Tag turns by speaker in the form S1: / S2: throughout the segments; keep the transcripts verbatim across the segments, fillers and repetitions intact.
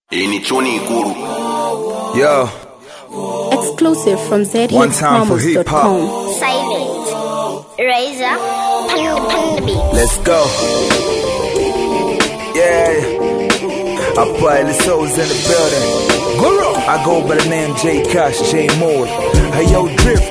S1: Yo.
S2: Exclusive from Z
S1: One time for hip hop.
S3: Silent. Razor. Pan, pan the beat.
S1: Let's go. Yeah. I play the souls in the building. Guru. I go by the name J Cash, J Moore. Hey yo, Drift.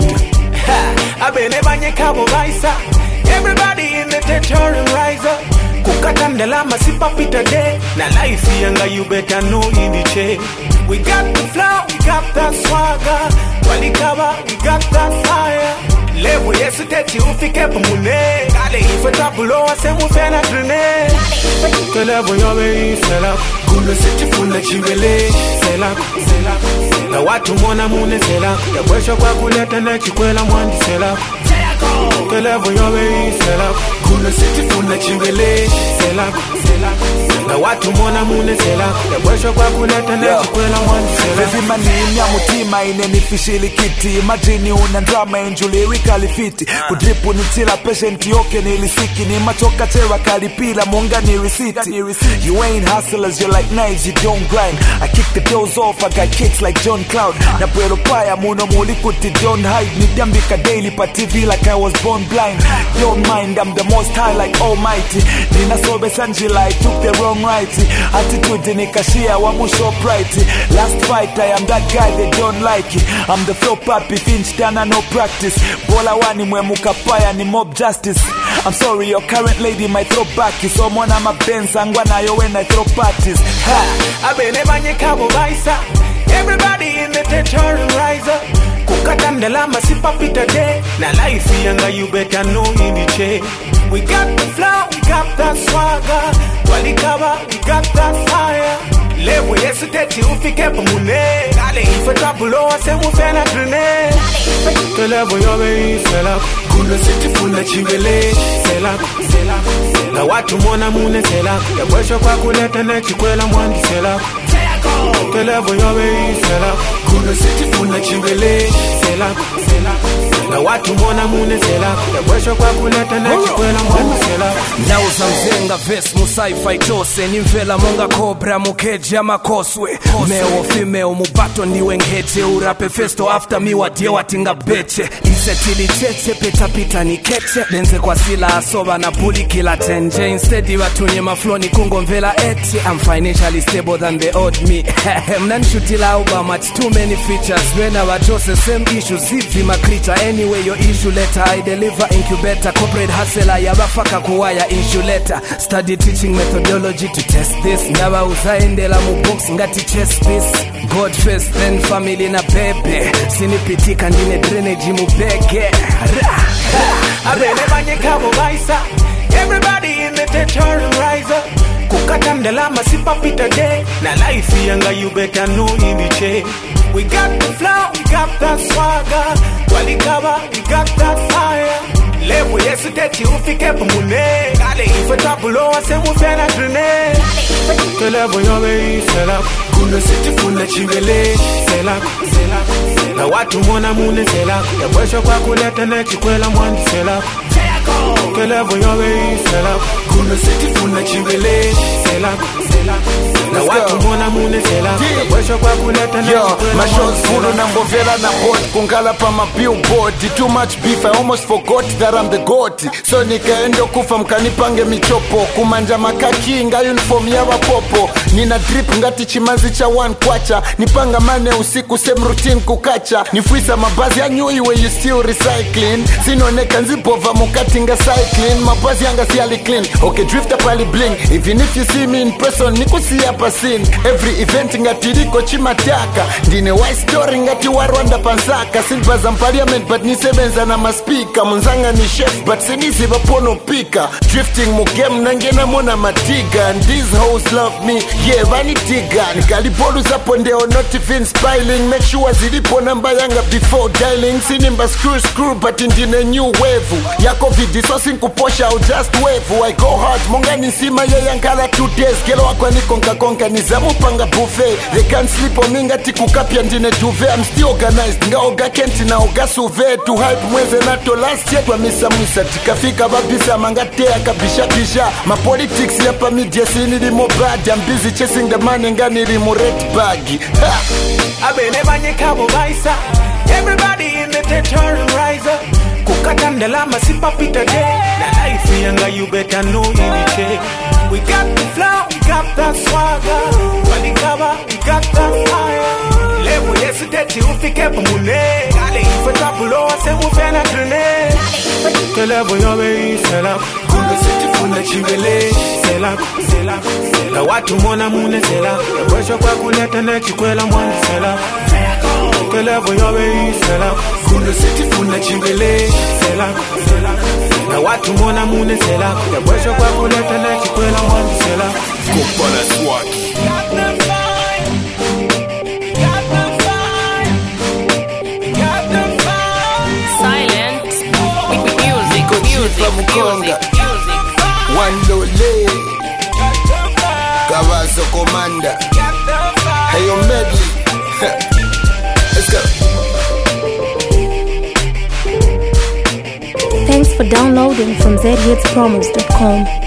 S4: I been a banye cabo baisa. Everybody in the territorial rise up. Kukatandela masipa pita day. Na life yanga you better know in the chain. We got the flow, we got that swagger. Walikaba, we got that fire. Levo yesiteti ufike pumune. Kale ife tabulo wase mufena drene. Kelevo yobe isela. Kuno siti funa chiwele. Sela, sela, na watu mwana mune sela. Ya bwesho kwa kuleta na chikwela mwandi sela. Kelevo yobe isela. Kuno siti funa chiwele. Sela, sela, na watu mwana mune sela. Ya bwesho kwa kuleta na chikwela mwandi sela.
S1: Vivi manini ya mutima inenifishili kiti. Imagine una drama injuli kalifiti kudripu nitila patient yoke nilisiki ni machoka chewa kalipila munga ni receipt. You ain't hustlers, you're like knives, you don't grind. I kick the doors off, I got kicks like John Cloud. Na puero paya muno mulikuti don't hide. Nidambika daily pa T V like I was born blind. Don't mind, I'm the most high like almighty. Nina sobe sanjila, I took the wrong right. Attitude nikashia wa musho bright. Last fight, I am that guy they don't like it. I'm the flow papi, finch dana no practice. Bola wani mwe mukapaya ni mob justice. I'm sorry, your current lady might throw back. Someone I'm a Benz and when I when I throw parties.
S4: Ha! I been a banye cabo baisa. Everybody in the territorial rise up. Kukatandela masipa pita day. Na life yanga you better know in the chain. We got the flow, we got that swagger. Walikaba, we got that fire. Levo yesiteti ufike pumune. Kale ife tabulo wase mufena drene. Kelevo yobe isela. Kuno siti funa chiwele. Sela, sela, na watu mwana mune sela. Ya bwesho kwa kuleta na chikwela mwandi sela. Kelevo yobe isela. Kuno siti funa chiwele. Sela, sela, na watu mwana mune sela. Ya bwesho kwa kuleta na chikwela mwandi sela.
S5: Nauza mzenga ves musaifa itose. Nimvela monga cobra mukeja makoswe. Meo female mubato niwe ngeje. Urape festo after mi wadie watinga beche. Isetili cheche pita pita ni keche. Denze kwa sila asoba na puli kila tenje. Instead watunye mafloni kungo mvela eti. I'm financially stable than the odd me. Mnanishutila uba much too many features. When I watose same issues. Zivi makrita anyway your issue letter. I deliver incubator. Corporate hustler yabafaka kuwaya insulator. Study teaching methodology to test this. Nawa uzaendela mu box ngati chess piece. God first then family na bebe. Sinipitika ndine drainage mu bege.
S4: Abene banye cabo baisa. Everybody in the territorial rise up. Kukatandela masipa pita day. Na life yanga you better know in the chain. We got the flow, we got that swagger. Walikaba, we got that fire. Levo yesiteti ufike pumune. Kale ife tabulo wase mufena drene. Kelevo yobe isela. Kuno siti funa chiwele. Sela, sela, na watu mwana mune sela. Ya bwesho kwa kuleta na chikwela mwandi sela. Kelevo yobe isela. Kuno siti funa chiwele. Sela, sela, na watu mwana mune sela. Ya bwesho kwa kuleta na chikwela
S6: my shows full
S4: mwandi
S6: na mbovela na hot. Kungala pa ma billboard. Too much beef, I almost forgot that I'm the goat. So nikaendo kufa mkanipange michopo. Kumanja makaki nga uniform ya wapopo. Nina drip ngati chimazi cha one kwacha. Nipanga mane usiku same routine kukacha. Nifuisa mabazi ya nyui where you still recycling. Sinoneka nzipova mukati nga cycling. Mabazi yanga siali clean. Okay, drifter pali bling. Even if you see me in person, nikusi hapa scene. Every event ngati riko chimataka. Ndine white story ngati warwanda pansaka. Silbaza parliament but nisebenza na maspika. Munzanga ni chef but sinisi vapono pika. Drifting mu game nangena mona matiga. And these hoes love me, yeah vanitiga. Nikalipolu zapo ndeo not even spying. Make sure zilipo namba yanga before dialing. Sinimba screw screw but indine new wave. Yako vidi so sinkuposha au just wave. I go hard, monga nisima ya yankala two days. Kelo wakwa ni konka konka nizamu panga buffet. They can can't sleep on minga tikukapya ndine duve. I'm still organized ngaoga kenti na oga suve tu hype mweze nato last year twa misa mwisa tikafika babisa mangatea kabisha bisha ma politics yapa media sini limo bad. I'm busy chasing the money ngani limo red bag.
S4: Abene banye kabo baisa. Everybody in the territorial rise up. Kukatandela masipa pita day. Na life yanga you better know you. We got the flow, we got that swagger. Walikaba, we got that fire. Level yesterday ufike pumune. Kale ife tapulo ase ufena grenade. Kelevo yobe isela. Kunde siti funda chibele. Sela, sela, sela. Watu mona mune sela. Yabwesho kwa kuleta nechi kwela mwani sela. Kelevo yobe isela. Kunde siti funda chibele. Sela, sela. Na watu mona mune sela. Yabwesho kwa kuleta nechi kwela mwani sela.
S1: Kupala swaki.
S4: Got the fire. Got the fire. Got the fire.
S7: Silent. Music, music, music, music.
S6: One lole Kavazo Commander. Hey yo medley. Let's go.
S2: Thanks for downloading from z hits promos dot com.